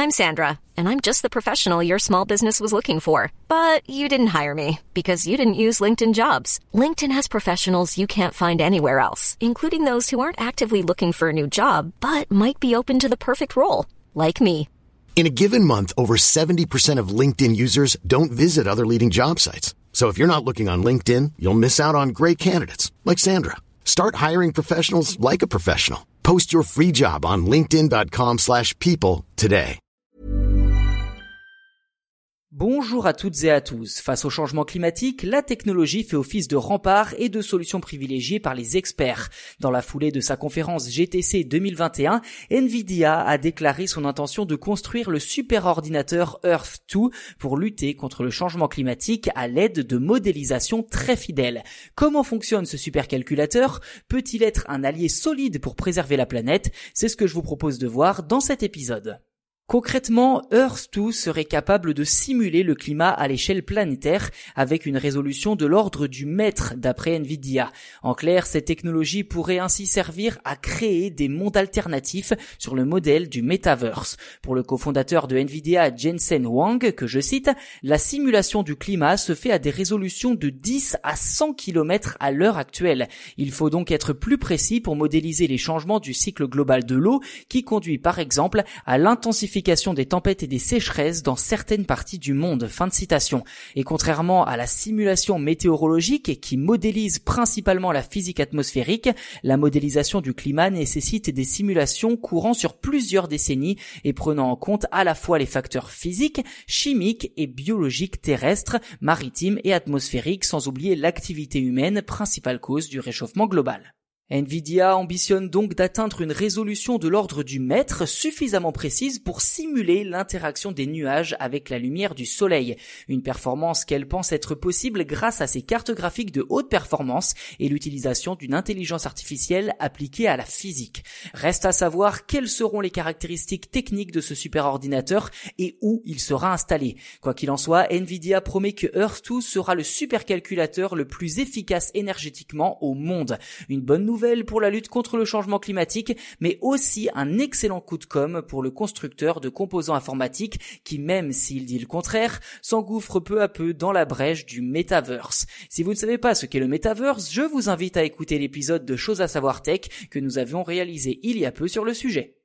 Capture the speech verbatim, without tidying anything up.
I'm Sandra, and I'm just the professional your small business was looking for. But you didn't hire me because you didn't use LinkedIn Jobs. LinkedIn has professionals you can't find anywhere else, including those who aren't actively looking for a new job, but might be open to the perfect role, like me. In a given month, over seventy percent of LinkedIn users don't visit other leading job sites. So if you're not looking on LinkedIn, you'll miss out on great candidates, like Sandra. Start hiring professionals like a professional. Post your free job on linkedin.com slash people today. Bonjour à toutes et à tous. Face au changement climatique, la technologie fait office de rempart et de solution privilégiée par les experts. Dans la foulée de sa conférence G T C deux mille vingt et un, Nvidia a déclaré son intention de construire le superordinateur Earth deux pour lutter contre le changement climatique à l'aide de modélisation très fidèles. Comment fonctionne ce supercalculateur ? Peut-il être un allié solide pour préserver la planète ? C'est ce que je vous propose de voir dans cet épisode. Concrètement, Earth deux serait capable de simuler le climat à l'échelle planétaire avec une résolution de l'ordre du mètre d'après Nvidia. En clair, cette technologie pourrait ainsi servir à créer des mondes alternatifs sur le modèle du Metaverse. Pour le cofondateur de Nvidia, Jensen Huang, que je cite, la simulation du climat se fait à des résolutions de dix à cent kilomètres à l'heure actuelle. Il faut donc être plus précis pour modéliser les changements du cycle global de l'eau qui conduit par exemple à l'intensification des tempêtes et des sécheresses dans certaines parties du monde. Fin de citation. Et contrairement à la simulation météorologique qui modélise principalement la physique atmosphérique, la modélisation du climat nécessite des simulations courant sur plusieurs décennies et prenant en compte à la fois les facteurs physiques, chimiques et biologiques terrestres, maritimes et atmosphériques, sans oublier l'activité humaine, principale cause du réchauffement global. Nvidia ambitionne donc d'atteindre une résolution de l'ordre du mètre suffisamment précise pour simuler l'interaction des nuages avec la lumière du soleil. Une performance qu'elle pense être possible grâce à ses cartes graphiques de haute performance et l'utilisation d'une intelligence artificielle appliquée à la physique. Reste à savoir quelles seront les caractéristiques techniques de ce superordinateur et où il sera installé. Quoi qu'il en soit, Nvidia promet que Earth deux sera le supercalculateur le plus efficace énergétiquement au monde. Une bonne nouvelle pour la lutte contre le changement climatique, mais aussi un excellent coup de com' pour le constructeur de composants informatiques qui, même s'il dit le contraire, s'engouffre peu à peu dans la brèche du Metaverse. Si vous ne savez pas ce qu'est le Metaverse, je vous invite à écouter l'épisode de Choses à savoir tech que nous avions réalisé il y a peu sur le sujet.